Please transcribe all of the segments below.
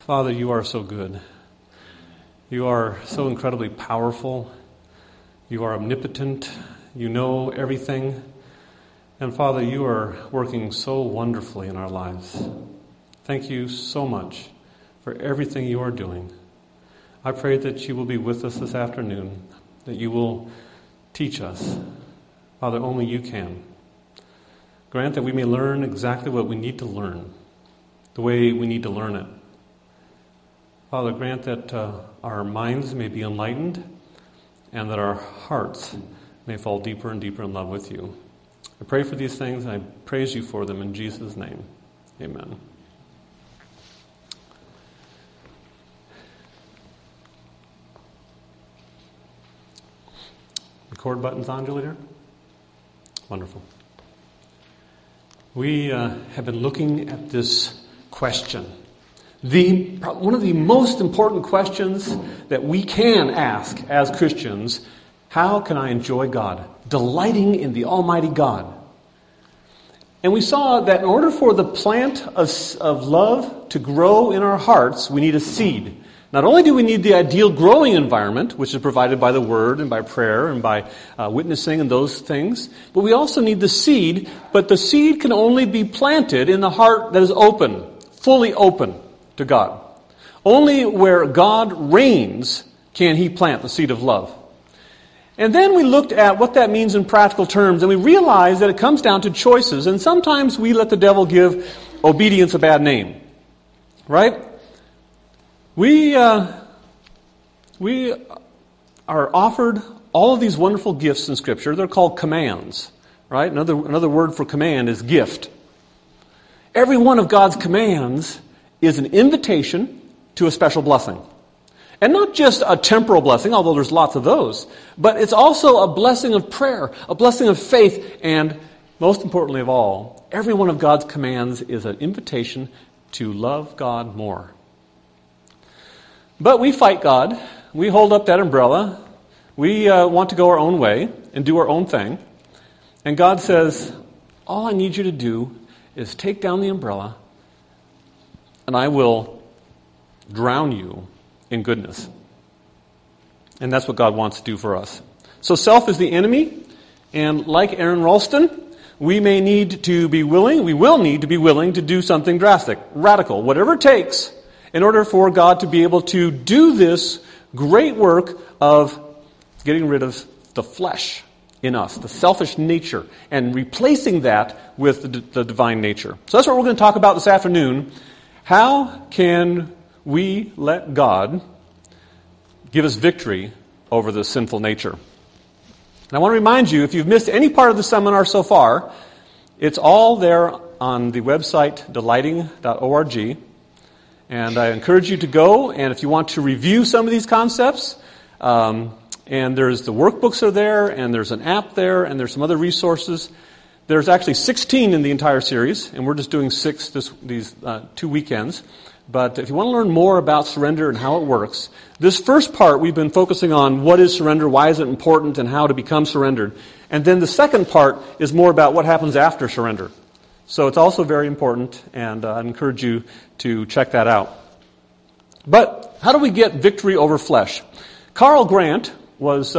Father, you are so good. You are so incredibly powerful. You are omnipotent. You know everything. And Father, you are working so wonderfully in our lives. Thank you so much for everything you are doing. I pray that you will be with us this afternoon, that you will teach us. Father, only you can. Grant that we may learn exactly what we need to learn, the way we need to learn it. Father, grant that our minds may be enlightened and that our hearts may fall deeper and deeper in love with you. I pray for these things and I praise you for them in Jesus' name. Amen. Record button's on, Julie dear? Wonderful. We have been looking at this question. One of the most important questions that we can ask as Christians: how can I enjoy God? Delighting in the Almighty God. And we saw that in order for the plant of love to grow in our hearts, we need a seed. Not only do we need the ideal growing environment, which is provided by the Word and by prayer and by witnessing and those things, but we also need the seed, but the seed can only be planted in the heart that is open, fully open to God. Only where God reigns can He plant the seed of love. And then we looked at what that means in practical terms, and we realized that it comes down to choices, and sometimes we let the devil give obedience a bad name. Right? We are offered all of these wonderful gifts in Scripture. They're called commands, right? Another word for command is gift. Every one of God's commands is an invitation to a special blessing. And not just a temporal blessing, although there's lots of those, but it's also a blessing of prayer, a blessing of faith, and most importantly of all, every one of God's commands is an invitation to love God more. But we fight God. We hold up that umbrella. We want to go our own way and do our own thing. And God says, all I need you to do is take down the umbrella and I will drown you in goodness. And that's what God wants to do for us. So self is the enemy. And like Aaron Ralston, we will need to be willing to do something drastic, radical, whatever it takes, in order for God to be able to do this great work of getting rid of the flesh in us, the selfish nature, and replacing that with the divine nature. So that's what we're going to talk about this afternoon. How can we let God give us victory over the sinful nature? And I want to remind you, if you've missed any part of the seminar so far, it's all there on the website delighting.org. And I encourage you to go, and if you want to review some of these concepts, and there's the workbooks are there, and there's an app there, and there's some other resources. There's actually 16 in the entire series, and we're just doing 6 these 2 weekends. But if you want to learn more about surrender and how it works, this first part we've been focusing on what is surrender, why is it important, and how to become surrendered. And then the second part is more about what happens after surrender. So it's also very important, and I'd encourage you to check that out. But how do we get victory over flesh? Carl Grant was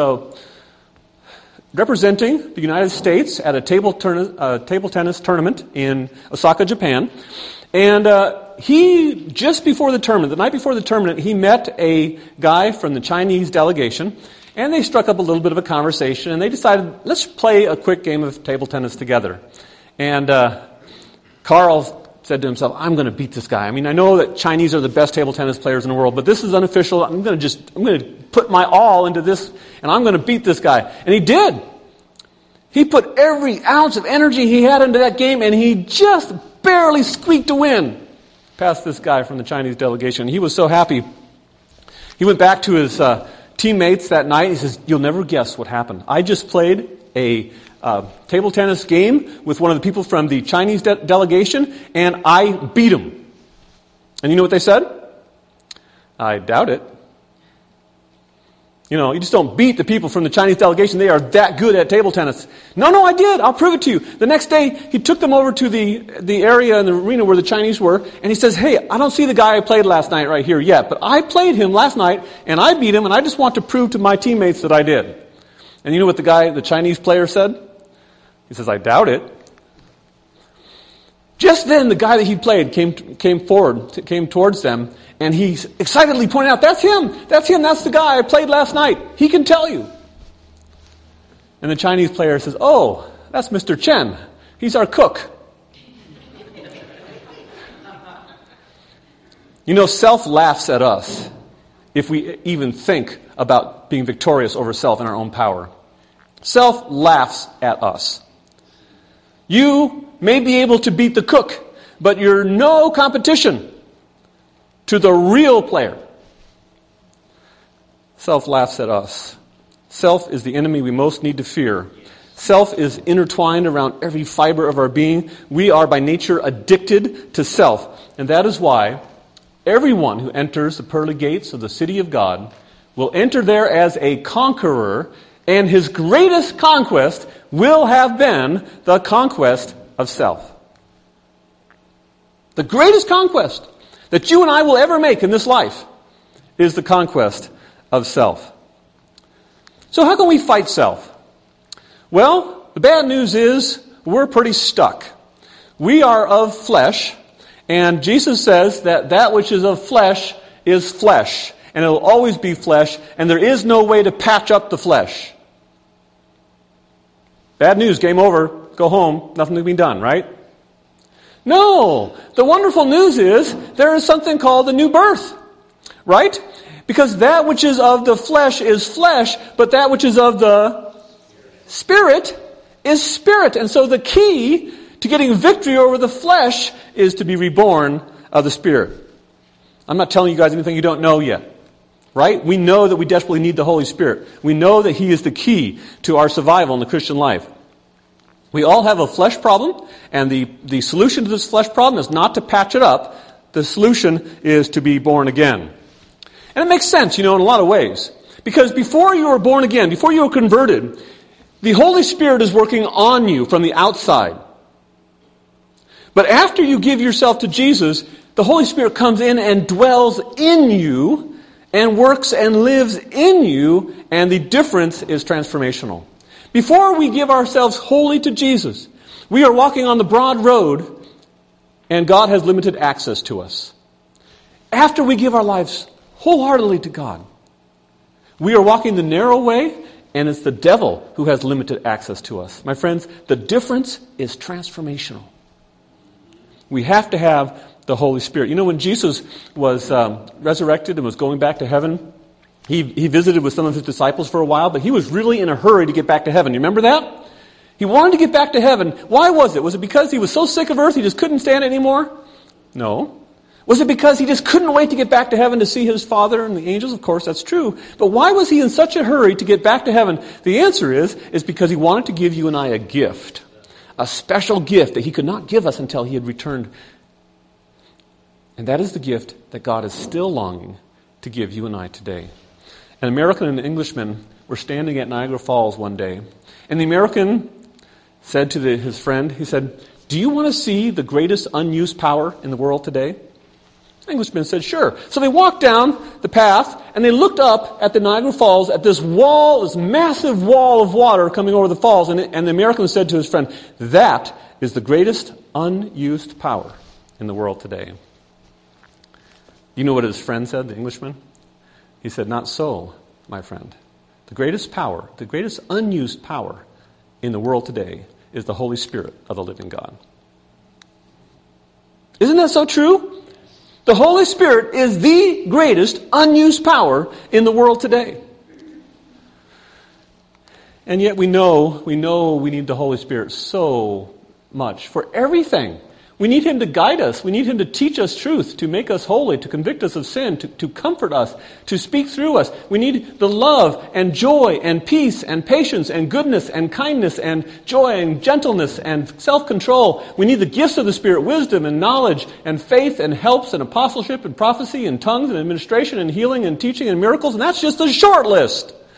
representing the United States at a table tennis tournament in Osaka, Japan. And he, just before the tournament, the night before the tournament, he met a guy from the Chinese delegation, and they struck up a little bit of a conversation, and they decided, let's play a quick game of table tennis together. And Carl said to himself, I'm going to beat this guy. I mean, I know that Chinese are the best table tennis players in the world, but this is unofficial. I'm going to put my all into this, and I'm going to beat this guy. And he did. He put every ounce of energy he had into that game, and he just barely squeaked a win past this guy from the Chinese delegation. He was so happy. He went back to his teammates that night. He says, you'll never guess what happened. I just played a table tennis game with one of the people from the Chinese delegation, and I beat him. And you know what they said? I doubt it. You just don't beat the people from the Chinese delegation. They are that good at table tennis. No, I did. I'll prove it to you. The next day, he took them over to the area in the arena where the Chinese were, and he says, hey, I don't see the guy I played last night right here yet, but I played him last night, and I beat him, and I just want to prove to my teammates that I did. And you know what the Chinese player said? He says, I doubt it. Just then, the guy that he played came towards them, and he excitedly pointed out, that's him, that's the guy I played last night. He can tell you. And the Chinese player says, oh, that's Mr. Chen. He's our cook. Self laughs at us if we even think about being victorious over self in our own power. Self laughs at us. You may be able to beat the cook, but you're no competition to the real player. Self laughs at us. Self is the enemy we most need to fear. Self is intertwined around every fiber of our being. We are by nature addicted to self. And that is why everyone who enters the pearly gates of the city of God will enter there as a conqueror, and his greatest conquest will have been the conquest of self. The greatest conquest that you and I will ever make in this life is the conquest of self. So how can we fight self? Well, the bad news is we're pretty stuck. We are of flesh, and Jesus says that which is of flesh is flesh, and it will always be flesh, and there is no way to patch up the flesh. Bad news, game over, go home, nothing to be done, right? No, the wonderful news is there is something called the new birth, right? Because that which is of the flesh is flesh, but that which is of the spirit is spirit. And so the key to getting victory over the flesh is to be reborn of the spirit. I'm not telling you guys anything you don't know yet, right? We know that we desperately need the Holy Spirit. We know that He is the key to our survival in the Christian life. We all have a flesh problem, and the solution to this flesh problem is not to patch it up. The solution is to be born again. And it makes sense, in a lot of ways. Because before you were born again, before you were converted, the Holy Spirit is working on you from the outside. But after you give yourself to Jesus, the Holy Spirit comes in and dwells in you and works and lives in you, and the difference is transformational. Before we give ourselves wholly to Jesus, we are walking on the broad road, and God has limited access to us. After we give our lives wholeheartedly to God, we are walking the narrow way, and it's the devil who has limited access to us. My friends, the difference is transformational. We have to have the Holy Spirit. When Jesus was resurrected and was going back to heaven, he visited with some of his disciples for a while, but he was really in a hurry to get back to heaven. You remember that? He wanted to get back to heaven. Why was it? Was it because he was so sick of earth he just couldn't stand it anymore? No. Was it because he just couldn't wait to get back to heaven to see his Father and the angels? Of course, that's true. But why was he in such a hurry to get back to heaven? The answer is because he wanted to give you and I a gift. A special gift that he could not give us until he had returned. And that is the gift that God is still longing to give you and I today. An American and an Englishman were standing at Niagara Falls one day, and the American said to his friend, he said, "Do you want to see the greatest unused power in the world today?" The Englishman said, "Sure." So they walked down the path, and they looked up at the Niagara Falls, at this wall, this massive wall of water coming over the falls, and the American said to his friend, "That is the greatest unused power in the world today." You know what his friend said, the Englishman? He said, "Not so, my friend. The greatest power, the greatest unused power in the world today is the Holy Spirit of the living God." Isn't that so true? The Holy Spirit is the greatest unused power in the world today. And yet we know we need the Holy Spirit so much for everything. We need Him to guide us. We need Him to teach us truth, to make us holy, to convict us of sin, to comfort us, to speak through us. We need the love and joy and peace and patience and goodness and kindness and joy and gentleness and self-control. We need the gifts of the Spirit, wisdom and knowledge and faith and helps and apostleship and prophecy and tongues and administration and healing and teaching and miracles. And that's just a short list.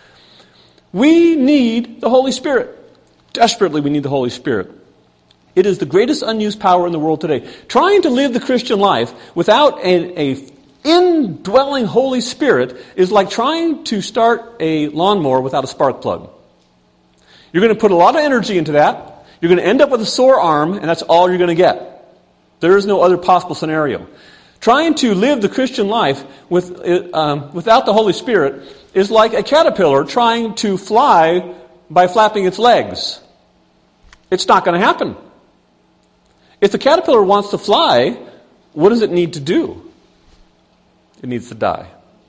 We need the Holy Spirit. Desperately, we need the Holy Spirit. It is the greatest unused power in the world today. Trying to live the Christian life without an indwelling Holy Spirit is like trying to start a lawnmower without a spark plug. You're going to put a lot of energy into that. You're going to end up with a sore arm, and that's all you're going to get. There is no other possible scenario. Trying to live the Christian life without the Holy Spirit is like a caterpillar trying to fly by flapping its legs. It's not going to happen. If the caterpillar wants to fly, what does it need to do? It needs to die.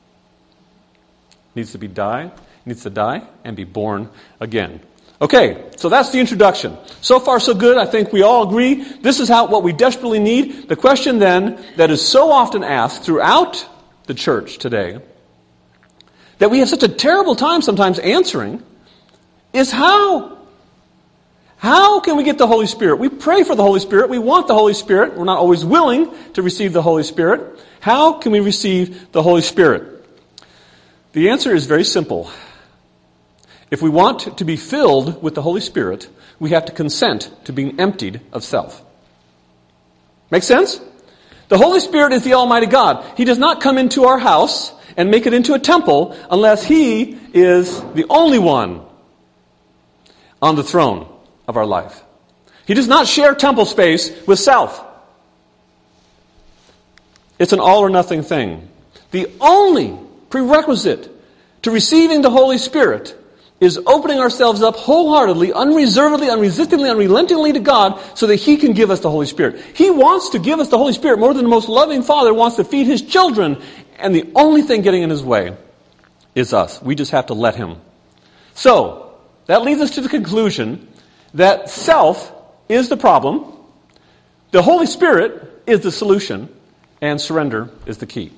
It needs to die and be born again. Okay, so that's the introduction. So far, so good. I think we all agree this is what we desperately need. The question then that is so often asked throughout the church today, that we have such a terrible time sometimes answering, is how? How can we get the Holy Spirit? We pray for the Holy Spirit. We want the Holy Spirit. We're not always willing to receive the Holy Spirit. How can we receive the Holy Spirit? The answer is very simple. If we want to be filled with the Holy Spirit, we have to consent to being emptied of self. Make sense? The Holy Spirit is the Almighty God. He does not come into our house and make it into a temple unless He is the only one on the throne of our life. He does not share temple space with self. It's an all or nothing thing. The only prerequisite to receiving the Holy Spirit is opening ourselves up wholeheartedly, unreservedly, unresistingly, unrelentingly to God so that He can give us the Holy Spirit. He wants to give us the Holy Spirit more than the most loving father wants to feed his children, and the only thing getting in His way is us. We just have to let Him. So, that leads us to the conclusion that self is the problem, the Holy Spirit is the solution, and surrender is the key.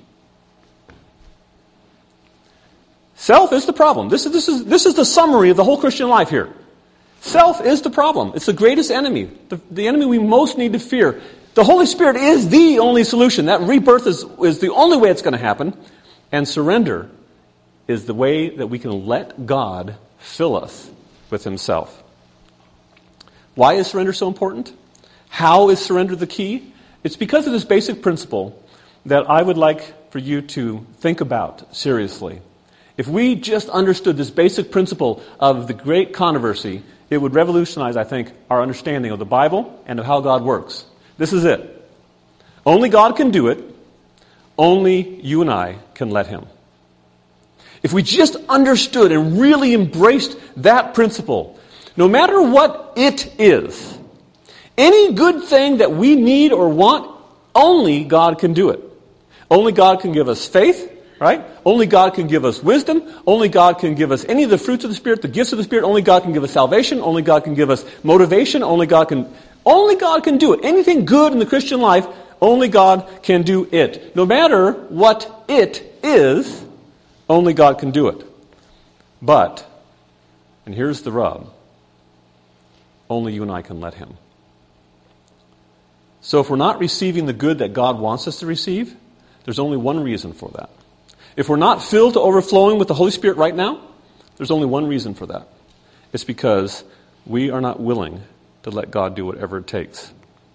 Self is the problem. This is the summary of the whole Christian life here. Self is the problem. It's the greatest enemy, the enemy we most need to fear. The Holy Spirit is the only solution. That rebirth is the only way it's going to happen. And surrender is the way that we can let God fill us with Himself. Why is surrender so important? How is surrender the key? It's because of this basic principle that I would like for you to think about seriously. If we just understood this basic principle of the great controversy, it would revolutionize, I think, our understanding of the Bible and of how God works. This is it. Only God can do it. Only you and I can let Him. If we just understood and really embraced that principle, no matter what it is, any good thing that we need or want, only God can do it. Only God can give us faith. Right? Only God can give us wisdom. Only God can give us any of the fruits of the Spirit, the gifts of the Spirit. Only God can give us salvation. Only God can give us motivation. Only God can do it. Anything good in the Christian life, only God can do it. No matter what it is, only God can do it. But, and here's the rub, only you and I can let Him. So if we're not receiving the good that God wants us to receive, there's only one reason for that. If we're not filled to overflowing with the Holy Spirit right now, there's only one reason for that. It's because we are not willing to let God do whatever it takes.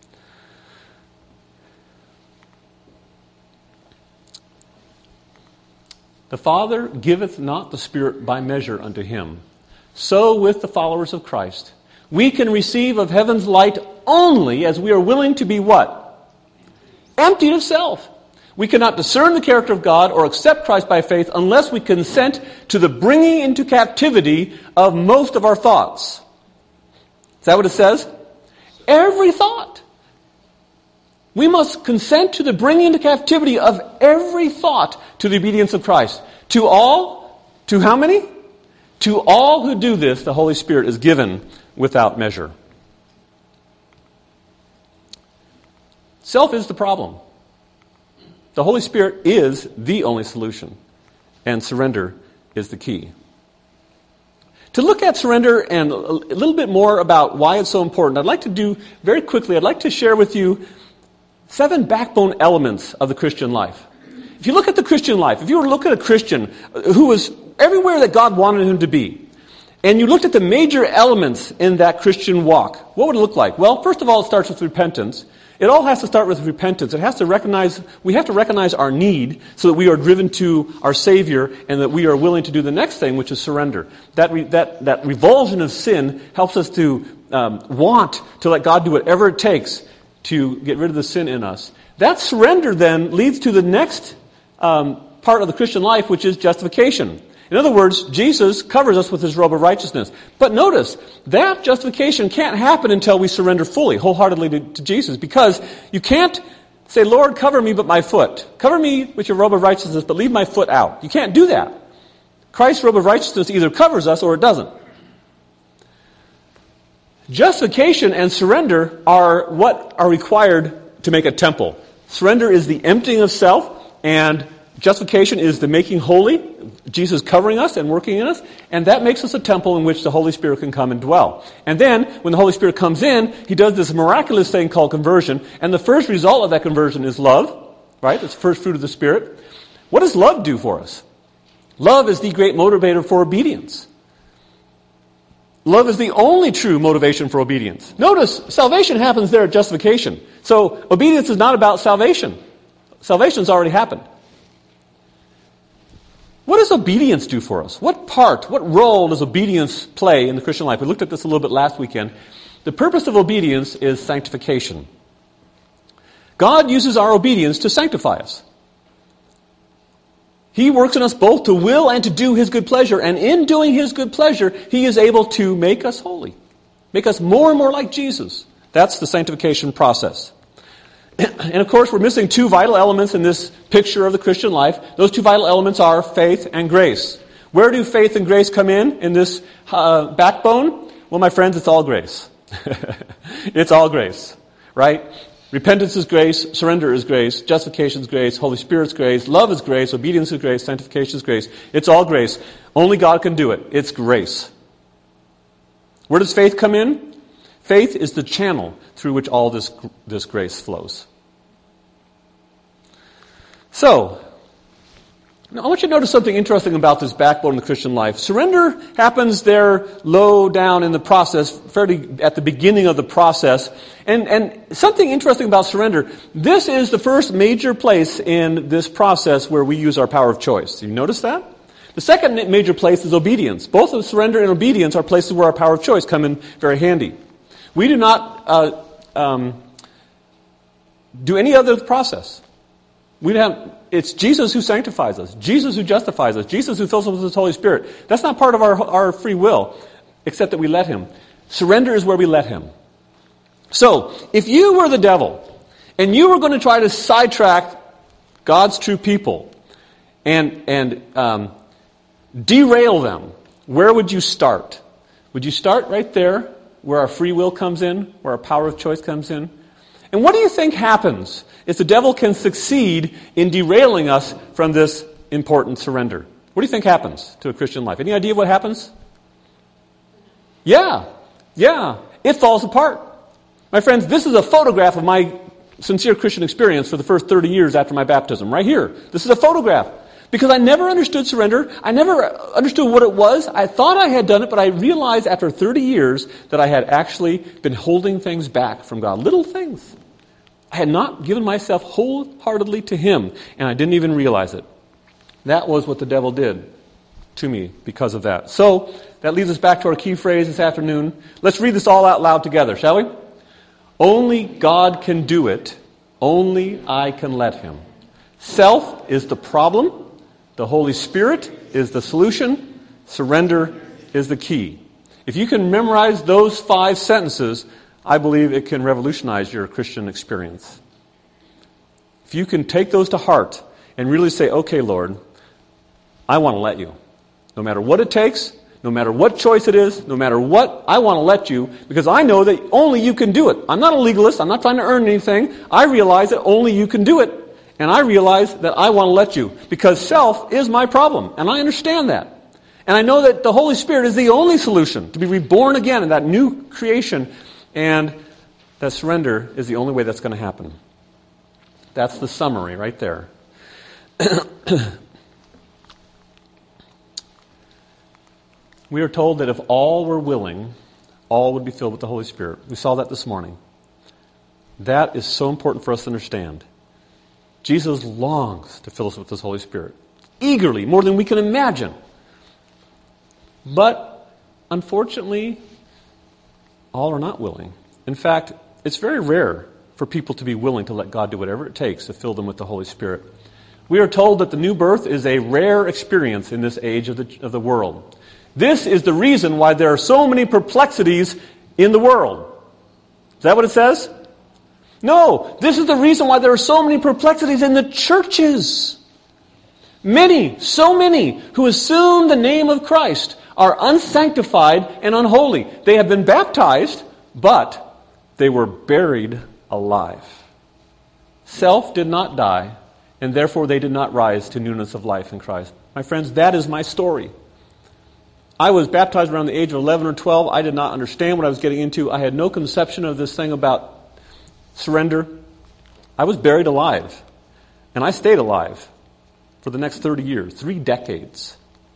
The Father giveth not the Spirit by measure unto Him. So with the followers of Christ, we can receive of heaven's light only as we are willing to be what? Emptied of self. We cannot discern the character of God or accept Christ by faith unless we consent to the bringing into captivity of most of our thoughts. Is that what it says? Every thought. We must consent to the bringing into captivity of every thought to the obedience of Christ. To all, to how many? To all who do this, the Holy Spirit is given without measure. Self is the problem. The Holy Spirit is the only solution, and surrender is the key. To look at surrender and a little bit more about why it's so important, I'd like to share with you 7 backbone elements of the Christian life. If you look at the Christian life, if you were to look at a Christian who was everywhere that God wanted him to be, and you looked at the major elements in that Christian walk, what would it look like? Well, first of all, it starts with repentance. It all has to start with repentance. We have to recognize our need so that we are driven to our Savior and that we are willing to do the next thing, which is surrender. That revulsion of sin helps us to want to let God do whatever it takes to get rid of the sin in us. That surrender then leads to the next part of the Christian life, which is justification. In other words, Jesus covers us with his robe of righteousness. But notice, that justification can't happen until we surrender fully, wholeheartedly to Jesus, because you can't say, Lord, cover me but my foot. Cover me with your robe of righteousness, but leave my foot out. You can't do that. Christ's robe of righteousness either covers us or it doesn't. Justification and surrender are what are required to make a temple. Surrender is the emptying of self, and justification is the making holy, Jesus covering us and working in us, and that makes us a temple in which the Holy Spirit can come and dwell. And then, when the Holy Spirit comes in, he does this miraculous thing called conversion, and the first result of that conversion is love, right? It's the first fruit of the Spirit. What does love do for us? Love is the great motivator for obedience. Love is the only true motivation for obedience. Notice, salvation happens there at justification. So, obedience is not about salvation. Salvation's already happened. What does obedience do for us? What role does obedience play in the Christian life? We looked at this a little bit last weekend. The purpose of obedience is sanctification. God uses our obedience to sanctify us. He works in us both to will and to do his good pleasure, and in doing his good pleasure, he is able to make us holy, make us more and more like Jesus. That's the sanctification process. And of course, we're missing two vital elements in this picture of the Christian life. Those two vital elements are faith and grace. Where do faith and grace come in this backbone? Well, my friends, it's all grace. It's all grace, right? Repentance is grace, surrender is grace, justification is grace, Holy Spirit's grace, love is grace, obedience is grace, sanctification is grace. It's all grace. Only God can do it. It's grace. Where does faith come in? Faith is the channel through which all this grace flows. So, now I want you to notice something interesting about this backbone of the Christian life. Surrender happens there low down in the process, fairly at the beginning of the process. And something interesting about surrender, this is the first major place in this process where we use our power of choice. You notice that? The second major place is obedience. Both of surrender and obedience are places where our power of choice come in very handy. We do not do any other process. It's Jesus who sanctifies us, Jesus who justifies us, Jesus who fills us with his Holy Spirit. That's not part of our free will, except that we let him. Surrender is where we let him. So, if you were the devil, and you were going to try to sidetrack God's true people, and derail them, where would you start? Would you start right there, where our free will comes in, where our power of choice comes in? And what do you think happens if the devil can succeed in derailing us from this important surrender? What do you think happens to a Christian life? Any idea what happens? Yeah. It falls apart. My friends, this is a photograph of my sincere Christian experience for the first 30 years after my baptism. Right here. This is a photograph. Because I never understood surrender. I never understood what it was. I thought I had done it, but I realized after 30 years that I had actually been holding things back from God. Little things. I had not given myself wholeheartedly to him, and I didn't even realize it. That was what the devil did to me because of that. So, that leads us back to our key phrase this afternoon. Let's read this all out loud together, shall we? Only God can do it. Only I can let him. Self is the problem. The Holy Spirit is the solution. Surrender is the key. If you can memorize those 5 sentences, I believe it can revolutionize your Christian experience. If you can take those to heart and really say, okay, Lord, I want to let you. No matter what it takes, no matter what choice it is, no matter what, I want to let you because I know that only you can do it. I'm not a legalist. I'm not trying to earn anything. I realize that only you can do it. And I realize that I want to let you because self is my problem. And I understand that. And I know that the Holy Spirit is the only solution to be reborn again in that new creation. And that surrender is the only way that's going to happen. That's the summary right there. We are told that if all were willing, all would be filled with the Holy Spirit. We saw that this morning. That is so important for us to understand. Jesus longs to fill us with His Holy Spirit, eagerly, more than we can imagine. But, unfortunately, all are not willing. In fact, it's very rare for people to be willing to let God do whatever it takes to fill them with the Holy Spirit. We are told that the new birth is a rare experience in this age of the world. This is the reason why there are so many perplexities in the world. Is that what it says? No, this is the reason why there are so many perplexities in the churches. So many who assume the name of Christ are unsanctified and unholy. They have been baptized, but they were buried alive. Self did not die, and therefore they did not rise to newness of life in Christ. My friends, that is my story. I was baptized around the age of 11 or 12. I did not understand what I was getting into. I had no conception of this thing about surrender. I was buried alive, and I stayed alive for the next 30 years, 3 decades.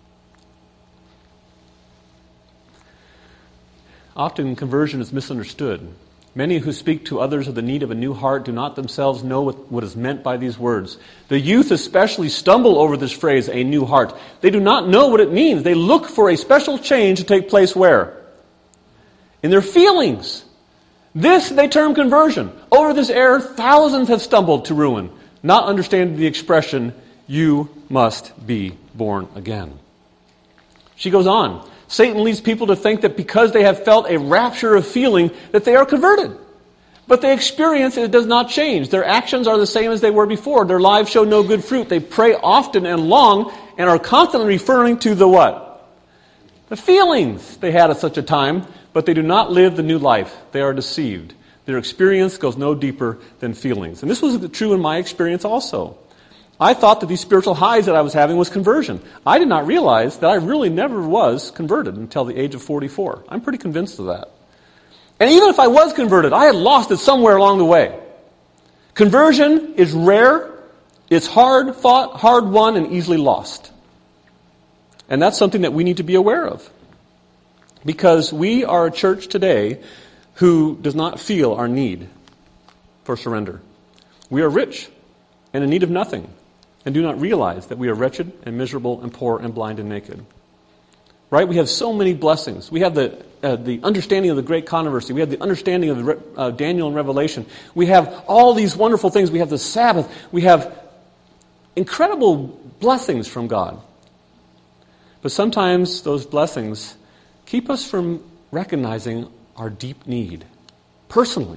Often conversion is misunderstood. Many who speak to others of the need of a new heart do not themselves know what is meant by these words. The youth especially stumble over this phrase, a new heart. They do not know what it means. They look for a special change to take place where? In their feelings. This they term conversion. Over this error, thousands have stumbled to ruin, not understanding the expression, you must be born again. She goes on. Satan leads people to think that because they have felt a rapture of feeling that they are converted. But they experience it does not change. Their actions are the same as they were before. Their lives show no good fruit. They pray often and long and are constantly referring to the what? The feelings they had at such a time, but they do not live the new life. They are deceived. Their experience goes no deeper than feelings. And this was true in my experience also. I thought that these spiritual highs that I was having was conversion. I did not realize that I really never was converted until the age of 44. I'm pretty convinced of that. And even if I was converted, I had lost it somewhere along the way. Conversion is rare, it's hard fought, hard won, and easily lost. And that's something that we need to be aware of. Because we are a church today who does not feel our need for surrender. We are rich and in need of nothing, and do not realize that we are wretched and miserable and poor and blind and naked. Right? We have so many blessings. We have the understanding of the great controversy. We have the understanding of Daniel and Revelation. We have all these wonderful things. We have the Sabbath. We have incredible blessings from God. But sometimes those blessings keep us from recognizing our deep need, personally.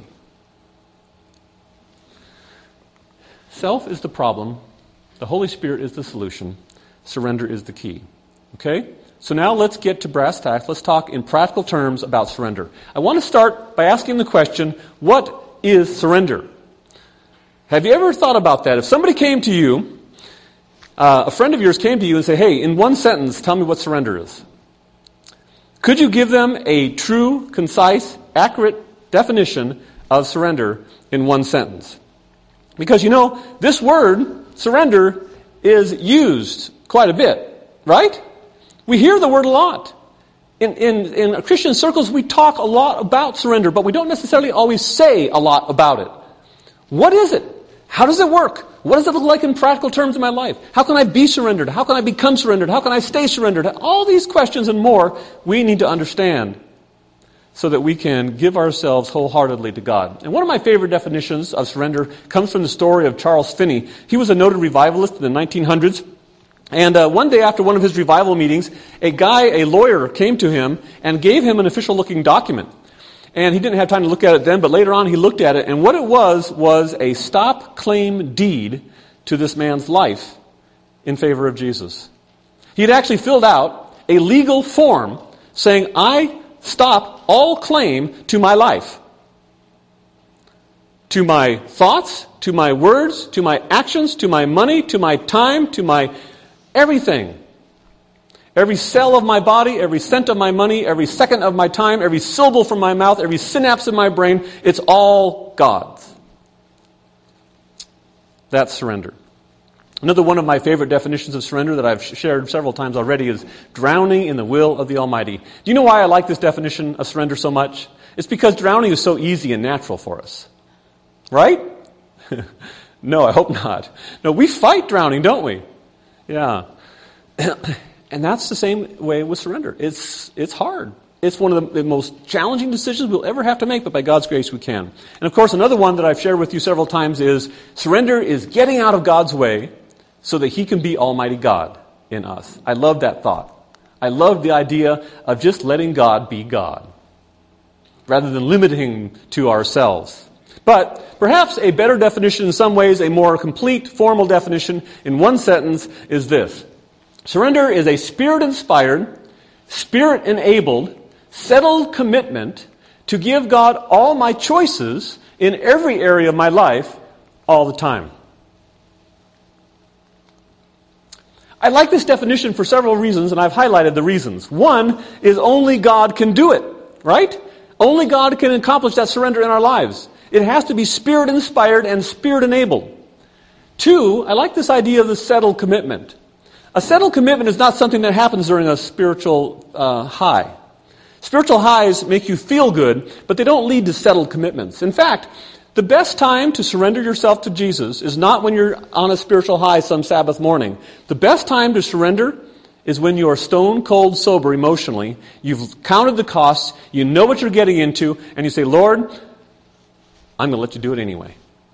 Self is the problem. The Holy Spirit is the solution. Surrender is the key. Okay? So now let's get to brass tacks. Let's talk in practical terms about surrender. I want to start by asking the question, what is surrender? Have you ever thought about that? If somebody came to you, a friend of yours came to you and said, hey, in one sentence, tell me what surrender is. Could you give them a true, concise, accurate definition of surrender in one sentence? Because, this word, surrender, is used quite a bit, right? We hear the word a lot. In Christian circles, we talk a lot about surrender, but we don't necessarily always say a lot about it. What is it? How does it work? What does it look like in practical terms in my life? How can I be surrendered? How can I become surrendered? How can I stay surrendered? All these questions and more we need to understand so that we can give ourselves wholeheartedly to God. And one of my favorite definitions of surrender comes from the story of Charles Finney. He was a noted revivalist in the 1900s. And one day after one of his revival meetings, a lawyer, came to him and gave him an official-looking document. And he didn't have time to look at it then, but later on he looked at it, and what it was a stop-claim deed to this man's life in favor of Jesus. He had actually filled out a legal form saying, I stop all claim to my life, to my thoughts, to my words, to my actions, to my money, to my time, to my everything. Every cell of my body, every cent of my money, every second of my time, every syllable from my mouth, every synapse in my brain, it's all God's. That's surrender. Another one of my favorite definitions of surrender that I've shared several times already is drowning in the will of the Almighty. Do you know why I like this definition of surrender so much? It's because drowning is so easy and natural for us. Right? No, I hope not. No, we fight drowning, don't we? Yeah. And that's the same way with surrender. It's hard. It's one of the most challenging decisions we'll ever have to make, but by God's grace we can. And of course, another one that I've shared with you several times is surrender is getting out of God's way so that He can be Almighty God in us. I love that thought. I love the idea of just letting God be God, rather than limiting Him to ourselves. But perhaps a better definition in some ways, a more complete, formal definition in one sentence is this. Surrender is a Spirit-inspired, Spirit-enabled, settled commitment to give God all my choices in every area of my life all the time. I like this definition for several reasons, and I've highlighted the reasons. One is only God can do it, right? Only God can accomplish that surrender in our lives. It has to be Spirit-inspired and Spirit-enabled. Two, I like this idea of the settled commitment. A settled commitment is not something that happens during a spiritual high. Spiritual highs make you feel good, but they don't lead to settled commitments. In fact, the best time to surrender yourself to Jesus is not when you're on a spiritual high some Sabbath morning. The best time to surrender is when you are stone cold sober emotionally. You've counted the costs, you know what you're getting into, and you say, Lord, I'm going to let you do it anyway.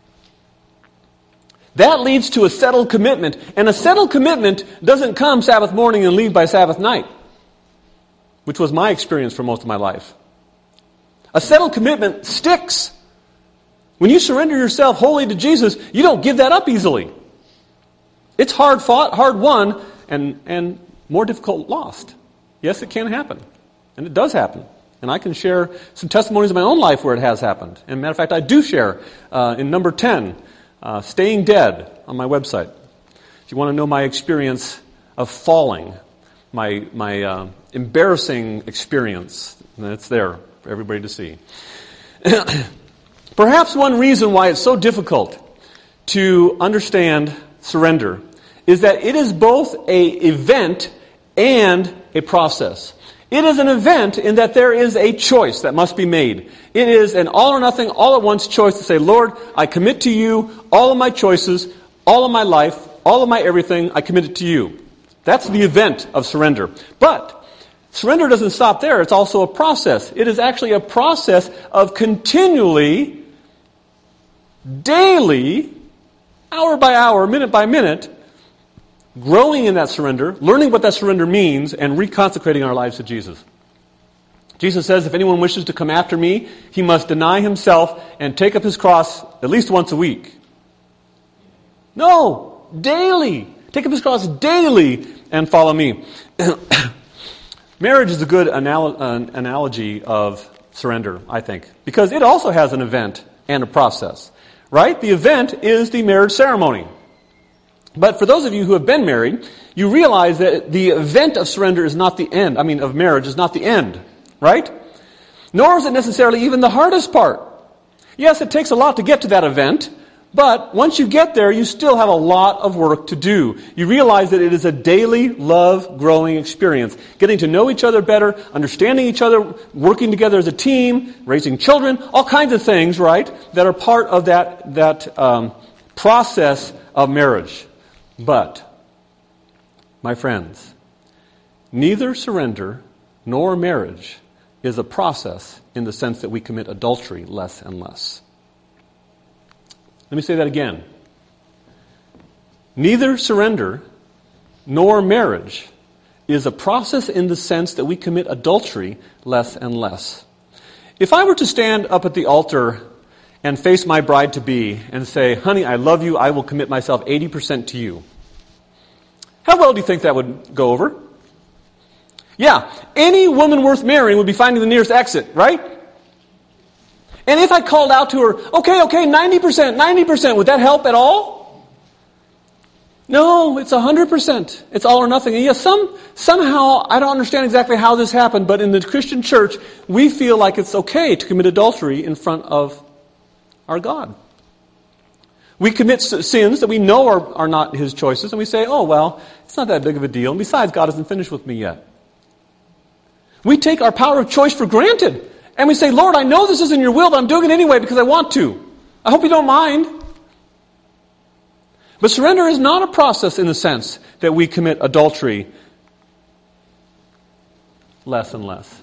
That leads to a settled commitment. And a settled commitment doesn't come Sabbath morning and leave by Sabbath night, which was my experience for most of my life. A settled commitment sticks. When you surrender yourself wholly to Jesus, you don't give that up easily. It's hard fought, hard won, and more difficult lost. Yes, it can happen. And it does happen. And I can share some testimonies of my own life where it has happened. And matter of fact, I do share in number 10, Staying Dead, on my website. If you want to know my experience of falling, my embarrassing experience, it's there for everybody to see. Perhaps one reason why it's so difficult to understand surrender is that it is both an event and a process. It is an event in that there is a choice that must be made. It is an all or nothing, all at once choice to say, Lord, I commit to you all of my choices, all of my life, all of my everything, I commit it to you. That's the event of surrender. But surrender doesn't stop there. It's also a process. It is actually a process of continually, daily, hour by hour, minute by minute, growing in that surrender, learning what that surrender means, and reconsecrating our lives to Jesus. Jesus says, if anyone wishes to come after me, he must deny himself and take up his cross at least once a week. No, daily. Take up his cross daily and follow me. Marriage is a good analogy of surrender, I think, because it also has an event and a process, right? The event is the marriage ceremony. But for those of you who have been married, you realize that the event of surrender is not the end. Of marriage is not the end, right? Nor is it necessarily even the hardest part. Yes, it takes a lot to get to that event, but once you get there, you still have a lot of work to do. You realize that it is a daily love-growing experience. Getting to know each other better, understanding each other, working together as a team, raising children, all kinds of things, right, that are part of that process of marriage. But, my friends, neither surrender nor marriage is a process in the sense that we commit adultery less and less. Let me say that again. Neither surrender nor marriage is a process in the sense that we commit adultery less and less. If I were to stand up at the altar and face my bride-to-be and say, honey, I love you, I will commit myself 80% to you. How well do you think that would go over? Yeah, any woman worth marrying would be finding the nearest exit, right? And if I called out to her, okay, 90%, would that help at all? No, it's 100%. It's all or nothing. And yes, somehow, I don't understand exactly how this happened, but in the Christian church, we feel like it's okay to commit adultery in front of our God. We commit sins that we know are not His choices, and we say, oh, well, it's not that big of a deal. And besides, God isn't finished with me yet. We take our power of choice for granted. And we say, Lord, I know this isn't your will, but I'm doing it anyway because I want to. I hope you don't mind. But surrender is not a process in the sense that we commit adultery less and less.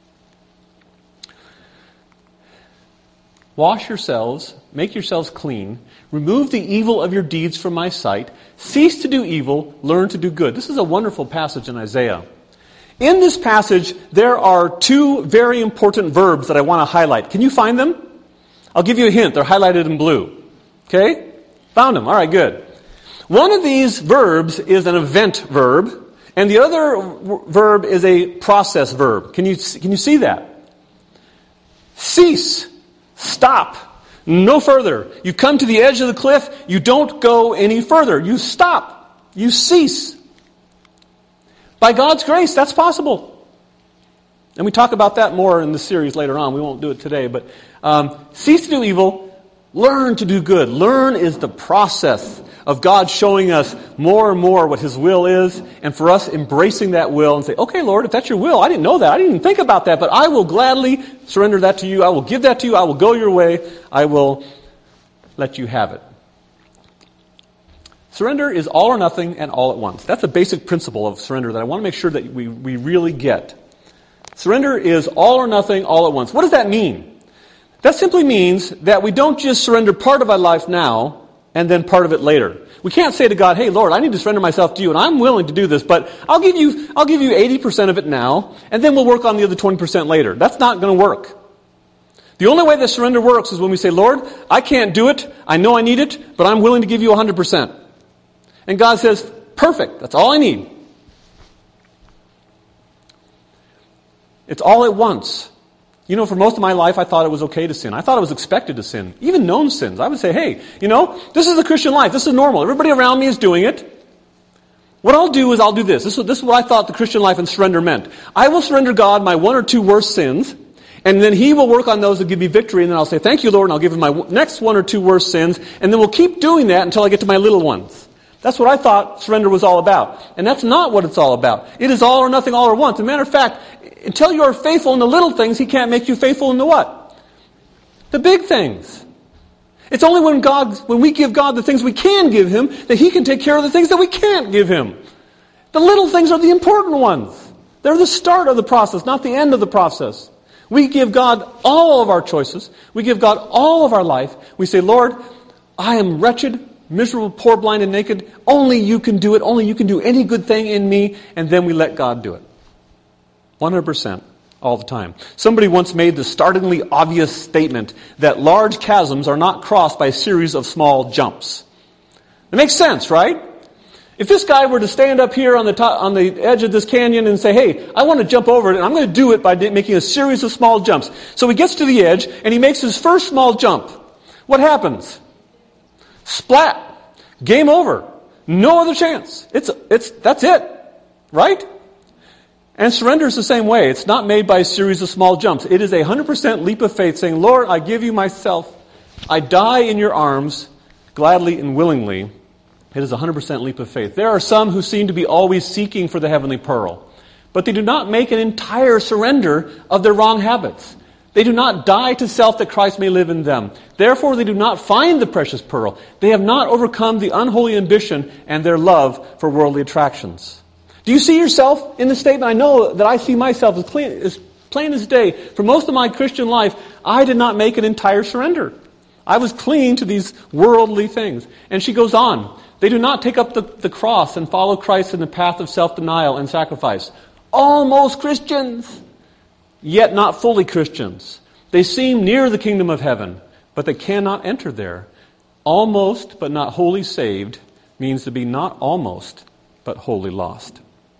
Wash yourselves, make yourselves clean, remove the evil of your deeds from my sight, cease to do evil, learn to do good. This is a wonderful passage in Isaiah. In this passage, there are two very important verbs that I want to highlight. Can you find them? I'll give you a hint. They're highlighted in blue. Okay? Found them. All right, good. One of these verbs is an event verb, and the other verb is a process verb. Can you see that? Cease. Stop. No further. You come to the edge of the cliff, you don't go any further. You stop. You cease. By God's grace, that's possible. And we talk about that more in the series later on. We won't do it today, but cease to do evil, learn to do good. Learn is the process of God showing us more and more what His will is, and for us embracing that will and say, okay, Lord, if that's your will, I didn't know that. I didn't even think about that, but I will gladly surrender that to you. I will give that to you. I will go your way. I will let you have it. Surrender is all or nothing and all at once. That's a basic principle of surrender that I want to make sure that we really get. Surrender is all or nothing, all at once. What does that mean? That simply means that we don't just surrender part of our life now and then part of it later. We can't say to God, hey, Lord, I need to surrender myself to you, and I'm willing to do this, but I'll give you 80% of it now, and then we'll work on the other 20% later. That's not going to work. The only way that surrender works is when we say, Lord, I can't do it, I know I need it, but I'm willing to give you 100%. And God says, perfect, that's all I need. It's all at once. You know, for most of my life, I thought it was okay to sin. I thought I was expected to sin. Even known sins. I would say, hey, this is the Christian life. This is normal. Everybody around me is doing it. What I'll do is I'll do this. This is what I thought the Christian life and surrender meant. I will surrender God my one or two worst sins, and then He will work on those and give me victory, and then I'll say, thank you, Lord, and I'll give Him my next one or two worst sins, and then we'll keep doing that until I get to my little ones. That's what I thought surrender was all about. And that's not what it's all about. It is all or nothing, all at once. As a matter of fact, until you are faithful in the little things, He can't make you faithful in the what? The big things. It's only when we give God the things we can give Him that He can take care of the things that we can't give Him. The little things are the important ones. They're the start of the process, not the end of the process. We give God all of our choices. We give God all of our life. We say, Lord, I am wretched, miserable, poor, blind, and naked. Only you can do it. Only you can do any good thing in me. And then we let God do it. 100%. All the time. Somebody once made the startlingly obvious statement that large chasms are not crossed by a series of small jumps. It makes sense, right? If this guy were to stand up here on the edge of this canyon and say, hey, I want to jump over it, and I'm going to do it by making a series of small jumps. So he gets to the edge, and he makes his first small jump. What happens? Splat. Game over. No other chance. That's it. Right? And surrender is the same way. It's not made by a series of small jumps. It is a 100% leap of faith saying, Lord, I give you myself. I die in your arms, gladly and willingly. It is a 100% leap of faith. There are some who seem to be always seeking for the heavenly pearl, but they do not make an entire surrender of their wrong habits. They do not die to self that Christ may live in them. Therefore, they do not find the precious pearl. They have not overcome the unholy ambition and their love for worldly attractions. Do you see yourself in this statement? I know that I see myself as plain as day. For most of my Christian life, I did not make an entire surrender. I was clinging to these worldly things. And she goes on. They do not take up the cross and follow Christ in the path of self-denial and sacrifice. Almost Christians, yet not fully Christians. They seem near the kingdom of heaven, but they cannot enter there. Almost, but not wholly saved, means to be not almost, but wholly lost.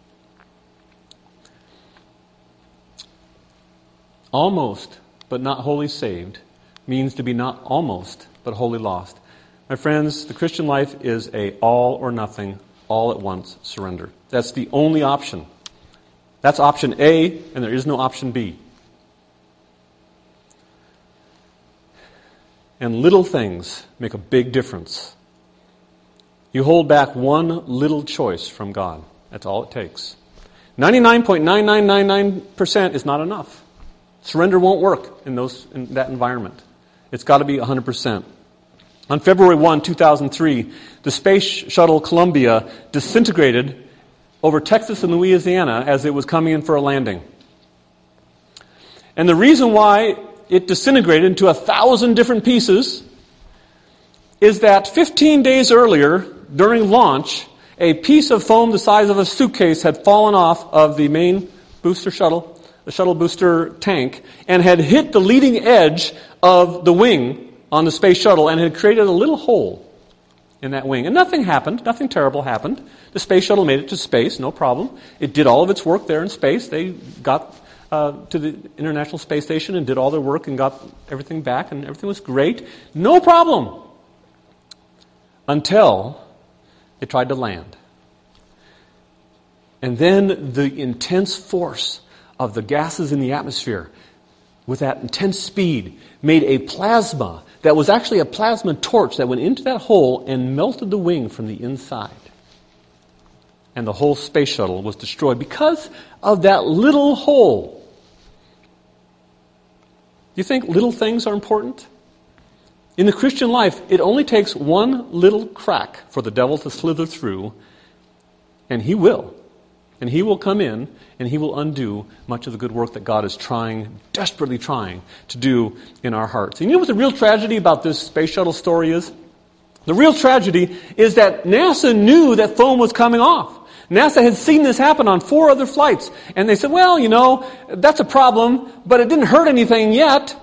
Almost, but not wholly saved, means to be not almost, but wholly lost. My friends, the Christian life is a all or nothing, all at once surrender. That's the only option. That's option A, and there is no option B. And little things make a big difference. You hold back one little choice from God. That's all it takes. 99.9999% is not enough. Surrender won't work in that environment. It's got to be 100%. On February 1, 2003, the Space Shuttle Columbia disintegrated over Texas and Louisiana as it was coming in for a landing. And the reason why it disintegrated into 1,000 different pieces is that 15 days earlier, during launch, a piece of foam the size of a suitcase had fallen off of the main booster shuttle, the shuttle booster tank, and had hit the leading edge of the wing on the space shuttle and had created a little hole in that wing. And nothing happened. Nothing terrible happened. The space shuttle made it to space, no problem. It did all of its work there in space. They got to the International Space Station and did all their work and got everything back, and everything was great. No problem. Until it tried to land. And then the intense force of the gases in the atmosphere, with that intense speed, made a plasma that was actually a plasma torch that went into that hole and melted the wing from the inside. And the whole space shuttle was destroyed because of that little hole. You think little things are important? In the Christian life, it only takes one little crack for the devil to slither through, and he will. And he will come in, and he will undo much of the good work that God is desperately trying to do in our hearts. And you know what the real tragedy about this space shuttle story is? The real tragedy is that NASA knew that foam was coming off. NASA had seen this happen on 4 other flights. And they said, well, that's a problem, but it didn't hurt anything yet.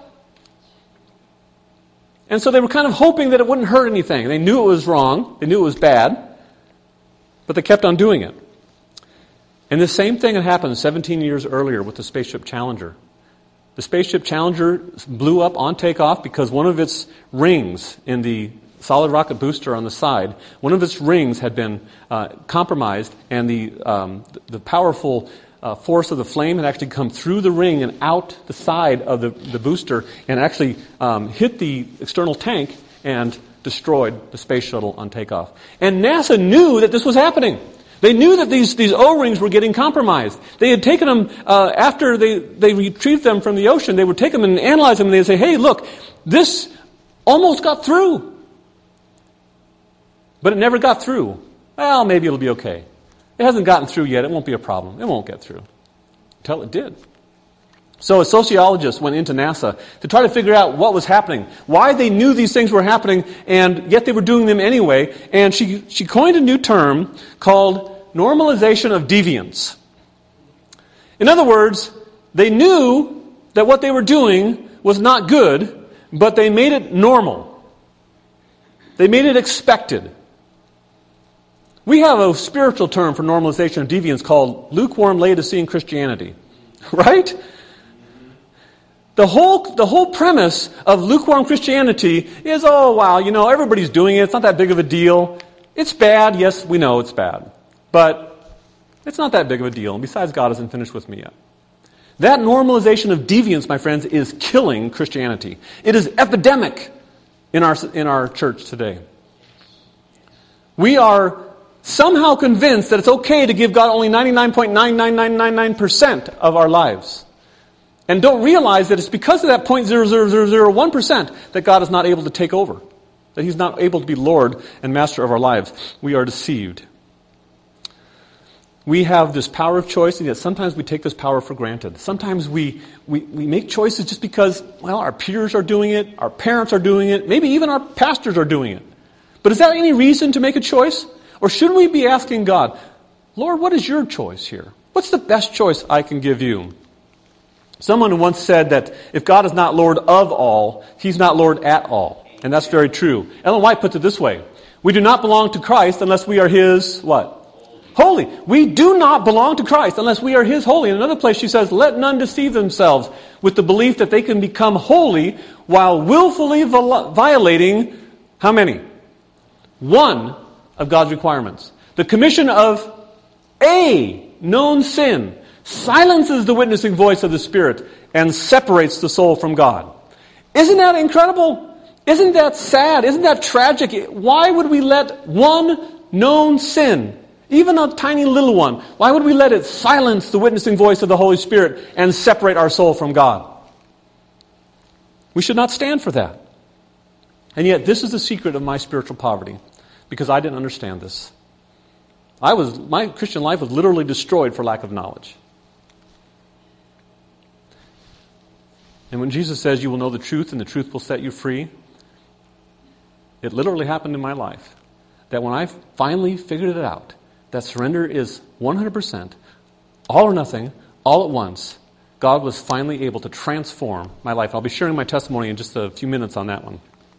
And so they were kind of hoping that it wouldn't hurt anything. They knew it was wrong. They knew it was bad. But they kept on doing it. And the same thing had happened 17 years earlier with the Spaceship Challenger. The Spaceship Challenger blew up on takeoff because one of its rings in the solid rocket booster on the side, one of its rings had been compromised, and the powerful force of the flame had actually come through the ring and out the side of the booster and actually hit the external tank and destroyed the space shuttle on takeoff. And NASA knew that this was happening. They knew that these O-rings were getting compromised. They had taken them, after they retrieved them from the ocean, they would take them and analyze them, and they'd say, hey, look, this almost got through. But it never got through. Well, maybe it'll be okay. It hasn't gotten through yet. It won't be a problem. It won't get through. Until it did. So a sociologist went into NASA to try to figure out what was happening, why they knew these things were happening, and yet they were doing them anyway. And she coined a new term called normalization of deviance. In other words, they knew that what they were doing was not good, but they made it normal. They made it expected. We have a spiritual term for normalization of deviance called lukewarm Laodicean Christianity. Right? The whole premise of lukewarm Christianity is, oh, wow, everybody's doing it. It's not that big of a deal. It's bad. Yes, we know it's bad. But it's not that big of a deal. And besides, God isn't finished with me yet. That normalization of deviance, my friends, is killing Christianity. It is epidemic in our church today. We are somehow convinced that it's okay to give God only 99.99999% of our lives. And don't realize that it's because of that 0.00001% that God is not able to take over. That He's not able to be Lord and Master of our lives. We are deceived. We have this power of choice, and yet sometimes we take this power for granted. Sometimes we make choices just because, our peers are doing it, our parents are doing it, maybe even our pastors are doing it. But is that any reason to make a choice? Or should we be asking God, Lord, what is your choice here? What's the best choice I can give you? Someone once said that if God is not Lord of all, He's not Lord at all. And that's very true. Ellen White puts it this way. We do not belong to Christ unless we are His, what? Holy. We do not belong to Christ unless we are His holy. In another place she says, let none deceive themselves with the belief that they can become holy while willfully violating, how many? One of God's requirements. The commission of a known sin silences the witnessing voice of the Spirit and separates the soul from God. Isn't that incredible? Isn't that sad? Isn't that tragic? Why would we let one known sin, even a tiny little one, why would we let it silence the witnessing voice of the Holy Spirit and separate our soul from God? We should not stand for that. And yet, this is the secret of my spiritual poverty, because I didn't understand this. My Christian life was literally destroyed for lack of knowledge. And when Jesus says you will know the truth and the truth will set you free, it literally happened in my life. That when I finally figured it out, that surrender is 100%, all or nothing, all at once, God was finally able to transform my life. I'll be sharing my testimony in just a few minutes on that one.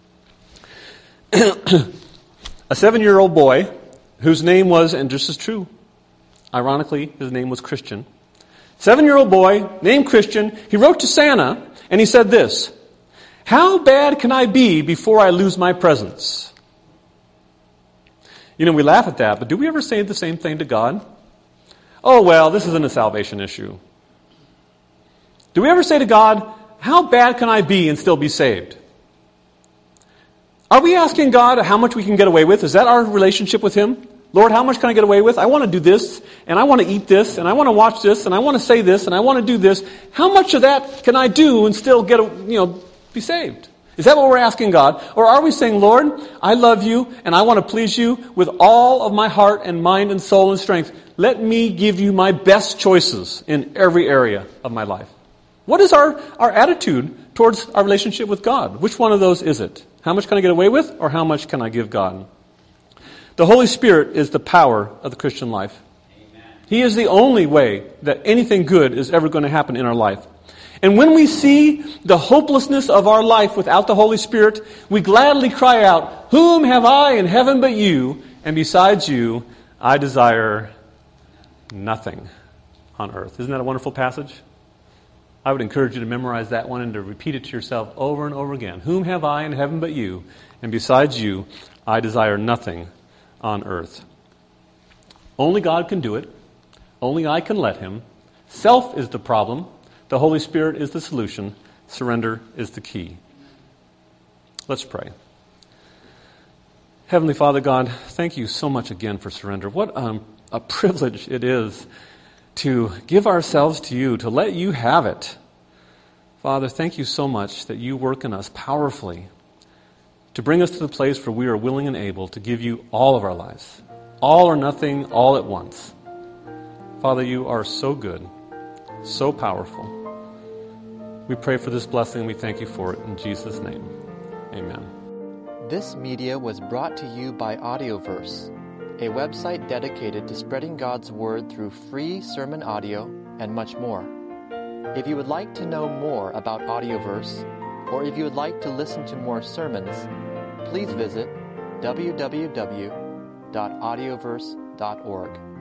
A 7-year-old boy whose name was, and this is true, ironically, his name was Christian. 7-year-old boy named Christian, he wrote to Santa and he said this, "How bad can I be before I lose my presence?" You know, we laugh at that, but do we ever say the same thing to God? Oh, well, this isn't a salvation issue. Do we ever say to God, how bad can I be and still be saved? Are we asking God how much we can get away with? Is that our relationship with Him? Lord, how much can I get away with? I want to do this, and I want to eat this, and I want to watch this, and I want to say this, and I want to do this. How much of that can I do and still be saved? Is that what we're asking God? Or are we saying, Lord, I love you, and I want to please you with all of my heart and mind and soul and strength. Let me give you my best choices in every area of my life. What is our attitude towards our relationship with God? Which one of those is it? How much can I get away with, or how much can I give God? The Holy Spirit is the power of the Christian life. Amen. He is the only way that anything good is ever going to happen in our life. And when we see the hopelessness of our life without the Holy Spirit, we gladly cry out, "Whom have I in heaven but you? And besides you, I desire nothing on earth." Isn't that a wonderful passage? I would encourage you to memorize that one and to repeat it to yourself over and over again. "Whom have I in heaven but you? And besides you, I desire nothing on earth." Only God can do it. Only I can let Him. Self is the problem. The Holy Spirit is the solution. Surrender is the key. Let's pray. Heavenly Father God, thank you so much again for surrender. What a privilege it is to give ourselves to you, to let you have it. Father, thank you so much that you work in us powerfully to bring us to the place where we are willing and able to give you all of our lives. All or nothing, all at once. Father, you are so good, so powerful. We pray for this blessing and we thank you for it in Jesus' name. Amen. This media was brought to you by Audioverse, a website dedicated to spreading God's Word through free sermon audio and much more. If you would like to know more about Audioverse, or if you would like to listen to more sermons, please visit www.audioverse.org.